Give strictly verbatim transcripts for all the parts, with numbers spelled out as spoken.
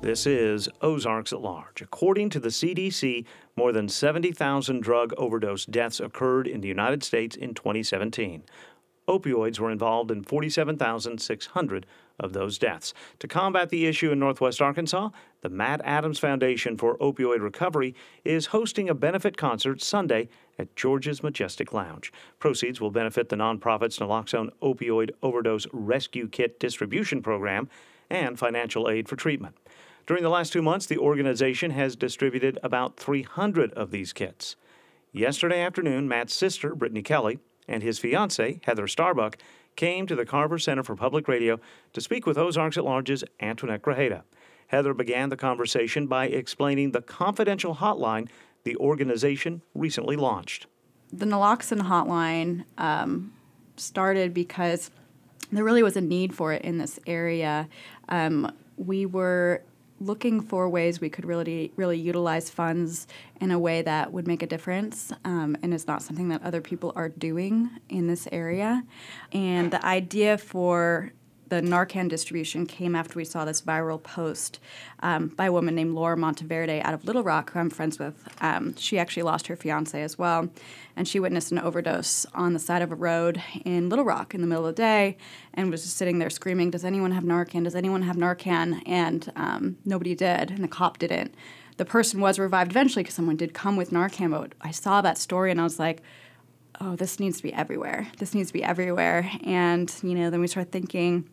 This is Ozarks at Large. According to the C D C, more than seventy thousand drug overdose deaths occurred in the United States in twenty seventeen. Opioids were involved in forty-seven thousand six hundred of those deaths. To combat the issue in Northwest Arkansas, the Matt Adams Foundation for Opioid Recovery is hosting a benefit concert Sunday at George's Majestic Lounge. Proceeds will benefit the nonprofit's naloxone opioid overdose rescue kit distribution program and financial aid for treatment. During the last two months, the organization has distributed about three hundred of these kits. Yesterday afternoon, Matt's sister, Brittany Kelly, and his fiancée, Heather Starbuck, came to the Carver Center for Public Radio to speak with Ozarks at Large's Antoinette Grajeda. Heather began the conversation by explaining the confidential hotline the organization recently launched. The naloxone hotline um, started because there really was a need for it in this area. Um, we were looking for ways we could really really utilize funds in a way that would make a difference, um, and is not something that other people are doing in this area. And the idea for the Narcan distribution came after we saw this viral post um, by a woman named Laura Monteverde out of Little Rock, who I'm friends with. Um, she actually lost her fiancé as well, and she witnessed an overdose on the side of a road in Little Rock in the middle of the day and was just sitting there screaming, "Does anyone have Narcan? Does anyone have Narcan?" And um, nobody did, and the cop didn't. The person was revived eventually because someone did come with Narcan, but I saw that story and I was like, oh, this needs to be everywhere. This needs to be everywhere. And, you know, then we started thinking,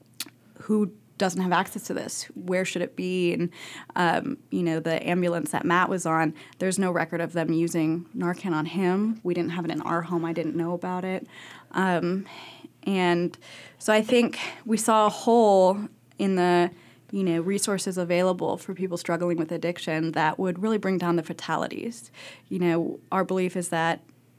who doesn't have access to this? Where should it be? And, um, you know, the ambulance that Matt was on, there's no record of them using Narcan on him. We didn't have it in our home. I didn't know about it. Um, and so I think we saw a hole in the, you know, resources available for people struggling with addiction that would really bring down the fatalities. You know, our belief is that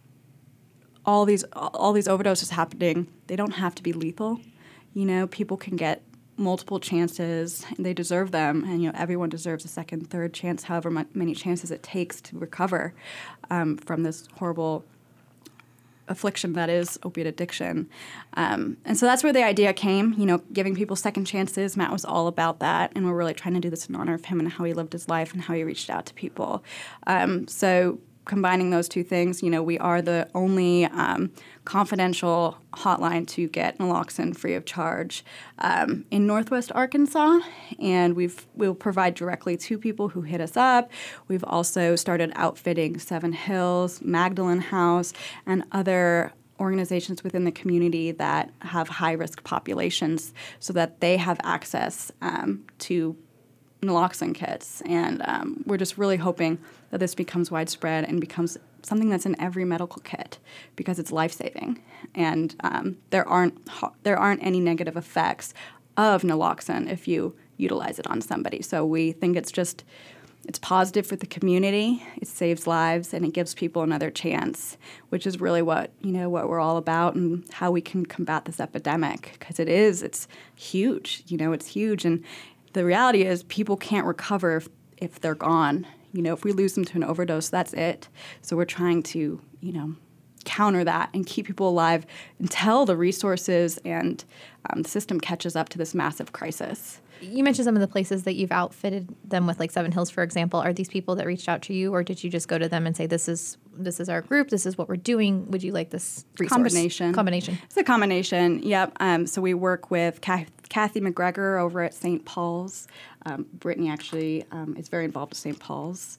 all these all these overdoses happening, they don't have to be lethal. You know, people can get multiple chances, and they deserve them. And, you know, everyone deserves a second, third chance, however many chances it takes to recover um, from this horrible affliction that is opiate addiction. Um, and so that's where the idea came, you know, giving people second chances. Matt was all about that, and we're really trying to do this in honor of him and how he lived his life and how he reached out to people. Um, so combining those two things, you know, we are the only um, confidential hotline to get naloxone free of charge um, in Northwest Arkansas, and we've we'll provide directly to people who hit us up. We've also started outfitting Seven Hills, Magdalene House, and other organizations within the community that have high-risk populations so that they have access um, to naloxone kits. And um, we're just really hoping that this becomes widespread and becomes something that's in every medical kit because it's life-saving. And um, there aren't there aren't any negative effects of naloxone if you utilize it on somebody. So we think it's just it's positive for the community. It saves lives and it gives people another chance, which is really what you know what we're all about and how we can combat this epidemic, because it is it's huge. You know, it's huge. And the reality is people can't recover if, if they're gone. You know, if we lose them to an overdose, that's it. So we're trying to, you know, counter that and keep people alive until the resources and um, the system catches up to this massive crisis. You mentioned some of the places that you've outfitted them with, like Seven Hills, for example. Are these people that reached out to you, or did you just go to them and say, this is this is our group, this is what we're doing, would you like this resource? Combination. Combination. It's a combination, yep. Um, so we work with Kath- Kathy McGregor over at Saint Paul's. Um, Brittany actually um, is very involved with Saint Paul's.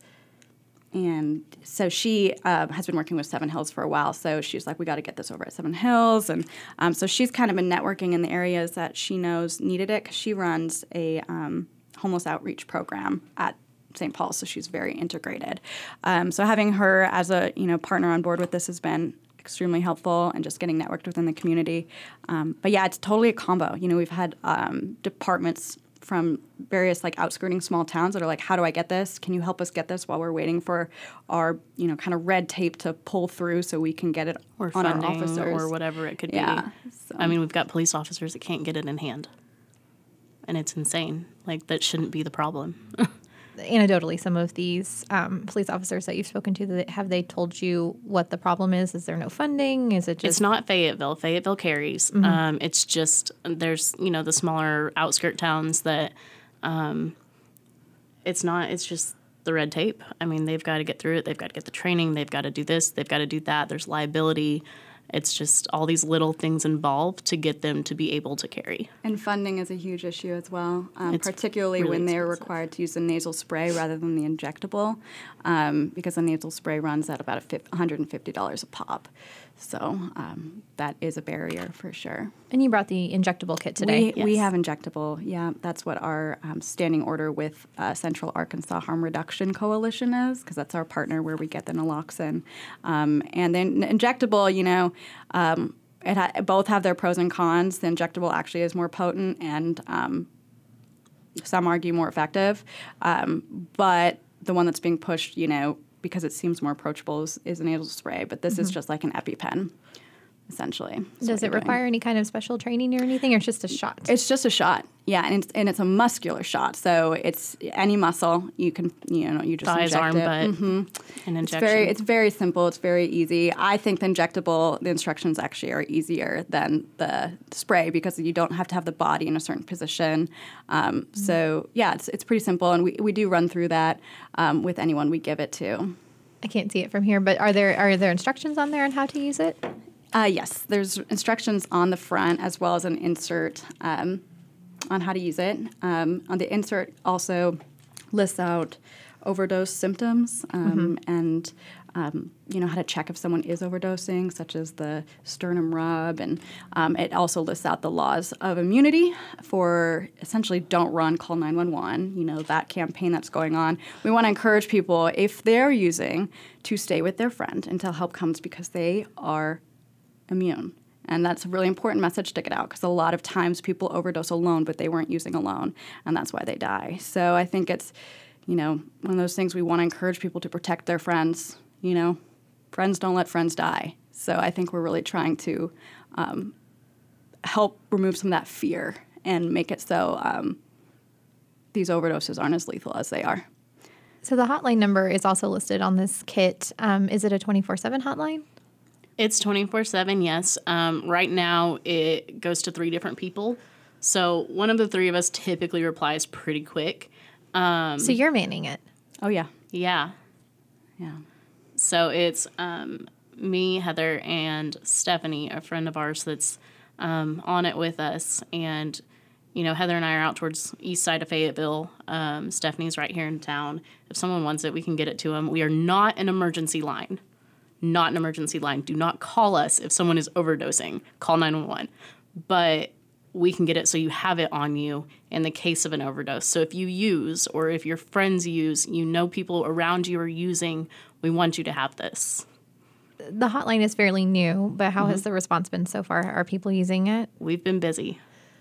And so she uh, has been working with Seven Hills for a while, so she's like, we got to get this over at Seven Hills. And um, so she's kind of been networking in the areas that she knows needed it, because she runs a um, homeless outreach program at Saint Paul's, so she's very integrated. Um, so having her as a you know partner on board with this has been extremely helpful, and just getting networked within the community. Um, but yeah, it's totally a combo. You know, we've had um, departments from various like outskirting small towns that are like, how do I get this? Can you help us get this while we're waiting for our, you know, kind of red tape to pull through so we can get it or on funding our officers or whatever it could yeah, be. So. I mean, we've got police officers that can't get it in hand. And it's insane. Like, that shouldn't be the problem. Anecdotally, some of these um, police officers that you've spoken to, have they told you what the problem is? Is there no funding? Is it just... It's not Fayetteville. Fayetteville carries. Mm-hmm. Um, it's just, there's, you know, the smaller outskirt towns that um, it's not, it's just the red tape. I mean, they've got to get through it. They've got to get the training. They've got to do this. They've got to do that. There's liability. It's just all these little things involved to get them to be able to carry. And funding is a huge issue as well, um, It's particularly really when they're expensive. required to use the nasal spray rather than the injectable, um, because the nasal spray runs at about a fif- one hundred fifty dollars a pop. So um, that is a barrier for sure. And you brought the injectable kit today. We, we Yes. have injectable, yeah. That's what our um, standing order with uh, Central Arkansas Harm Reduction Coalition is, because that's our partner where we get the naloxone. Um, and then injectable, you know, um, it ha- both have their pros and cons. The injectable actually is more potent and um, some argue more effective. Um, but the one that's being pushed, you know, because it seems more approachable is, is a nasal spray. But this is just like an EpiPen, essentially. is Does what it you're require doing. any kind of special training or anything, or it's just a shot? It's just a shot, yeah, and it's and it's a muscular shot. So it's any muscle you can, you know, you just Thighs, inject arm, it. butt, Mhm. an It's injection. very it's very simple. It's very easy. I think the injectable, the instructions actually are easier than the spray because you don't have to have the body in a certain position. Um, So yeah, it's it's pretty simple, and we, we do run through that um, with anyone we give it to. I can't see it from here, but are there are there instructions on there on how to use it? Uh, yes, there's instructions on the front as well as an insert um, on how to use it. Um, on the insert also lists out overdose symptoms um, and um, you know how to check if someone is overdosing, such as the sternum rub, and um, it also lists out the laws of immunity for essentially don't run, call nine one one. You know that campaign that's going on. We want to encourage people if they're using to stay with their friend until help comes because they are immune. And that's a really important message to get out because a lot of times people overdose alone, but they weren't using alone, and that's why they die. So I think it's, you know, one of those things we want to encourage people to protect their friends. You know, friends don't let friends die. So I think we're really trying to um, help remove some of that fear and make it so um, these overdoses aren't as lethal as they are. So the hotline number is also listed on this kit. Um, is it a twenty-four seven hotline? It's twenty-four seven, yes. Um, right now, it goes to three different people. So one of the three of us typically replies pretty quick. Um, So you're manning it. Oh, yeah. yeah. Yeah. So it's um, me, Heather, and Stephanie, a friend of ours that's um, on it with us. And, you know, Heather and I are out towards east side of Fayetteville. Um, Stephanie's right here in town. If someone wants it, we can get it to them. We are not an emergency line. Not an emergency line. Do not call us if someone is overdosing. Call nine one one. But we can get it so you have it on you in the case of an overdose. So if you use or if your friends use, you know people around you are using, we want you to have this. The hotline is fairly new, but how has the response been so far? Are people using it? We've been busy.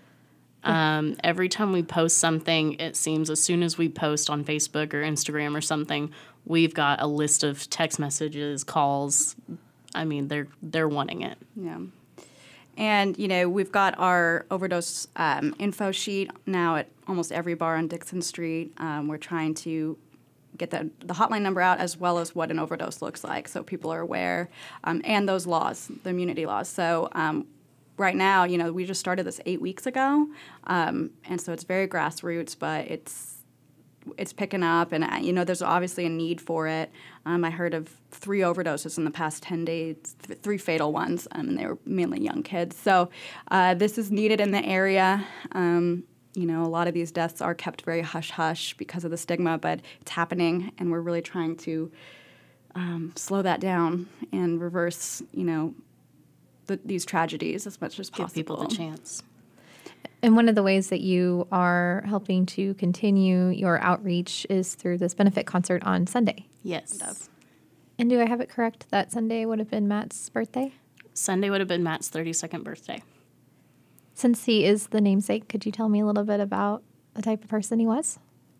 Um, every time we post something, it seems as soon as we post on Facebook or Instagram or something, we've got a list of text messages, calls. I mean, they're they're wanting it. Yeah. And, you know, we've got our overdose um, info sheet now at almost every bar on Dixon Street. Um, we're trying to get the, the hotline number out as well as what an overdose looks like so people are aware, um, and those laws, the immunity laws. So um, right now, you know, we just started this eight weeks ago, um, and so it's very grassroots, but it's it's picking up, and uh, you know, there's obviously a need for it. Um, I heard of three overdoses in the past ten days, th- three fatal ones, um, and they were mainly young kids. So uh, this is needed in the area. Um, you know, a lot of these deaths are kept very hush-hush because of the stigma, but it's happening, and we're really trying to um, slow that down and reverse, you know, the, these tragedies as much as possible. Give people the chance. And one of the ways that you are helping to continue your outreach is through this benefit concert on Sunday. Yes. And do I have it correct that Sunday would have been Matt's birthday? Sunday would have been Matt's thirty-second birthday. Since he is the namesake, could you tell me a little bit about the type of person he was?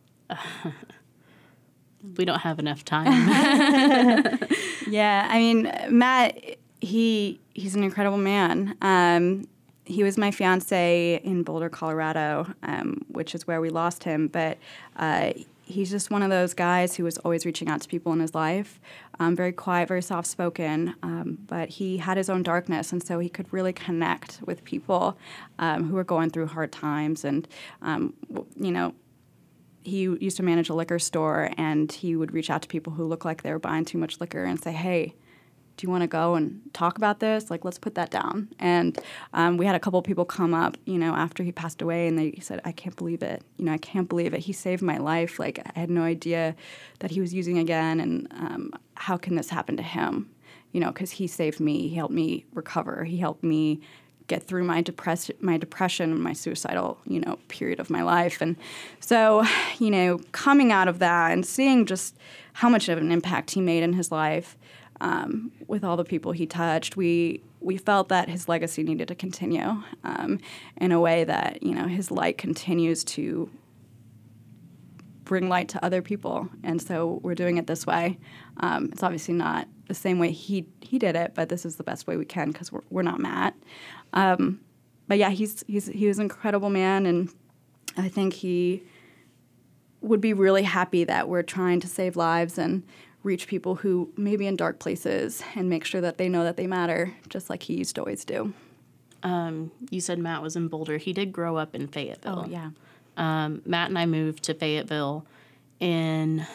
We don't have enough time. Yeah, I mean, Matt, he he's an incredible man. Um, he was my fiance in Boulder, Colorado, um, which is where we lost him. But uh, he's just one of those guys who was always reaching out to people in his life. Um, very quiet, very soft-spoken, um, but he had his own darkness, and so he could really connect with people um, who were going through hard times. And, um, w- you know, he used to manage a liquor store, and he would reach out to people who look like they were buying too much liquor and say, hey, do you want to go and talk about this? Like, let's put that down. And um, we had a couple people come up, you know, after he passed away, and they said, I can't believe it. You know, I can't believe it. He saved my life. Like, I had no idea that he was using again, and um, how can this happen to him? You know, because he saved me. He helped me recover. He helped me get through my depress my depression and my suicidal, you know, period of my life. And so, you know, coming out of that and seeing just how much of an impact he made in his life, um, with all the people he touched, we we felt that his legacy needed to continue um, in a way that, you know, his light continues to bring light to other people. And so we're doing it this way. Um, it's obviously not the same way he he did it, but this is the best way we can because we're, we're not Matt. Um, but yeah, he's he's he was an incredible man, and I think he would be really happy that we're trying to save lives and reach people who may be in dark places and make sure that they know that they matter, just like he used to always do. Um, you said Matt was in Boulder. He did grow up in Fayetteville. Oh, yeah. Um, Matt and I moved to Fayetteville in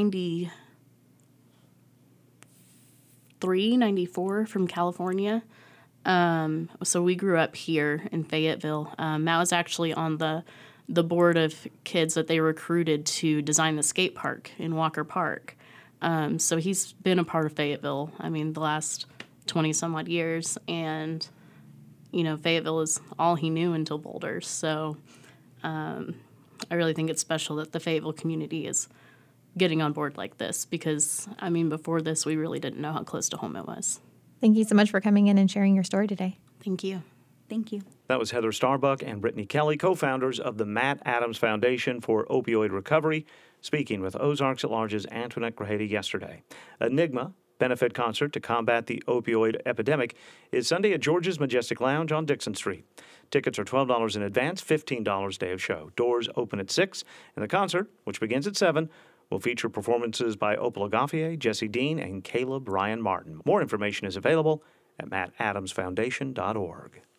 ninety-three, ninety-four from California. Um, so we grew up here in Fayetteville. Um, Matt was actually on the the board of kids that they recruited to design the skate park in Walker Park. Um, so he's been a part of Fayetteville, I mean, the last twenty-some-odd years. And, you know, Fayetteville is all he knew until Boulder. So um, I really think it's special that the Fayetteville community is getting on board like this because, I mean, before this, we really didn't know how close to home it was. Thank you so much for coming in and sharing your story today. Thank you. Thank you. That was Heather Starbuck and Brittany Kelly, co-founders of the Matt Adams Foundation for Opioid Recovery, speaking with Ozarks at Large's Antoinette Grajeda yesterday. Enigma benefit concert to combat the opioid epidemic is Sunday at George's Majestic Lounge on Dixon Street. Tickets are twelve dollars in advance, fifteen dollars day of show. Doors open at six, and the concert, which begins at seven, will feature performances by Opal Agafier, Jesse Dean, and Caleb Ryan Martin. More information is available at matt adams foundation dot org.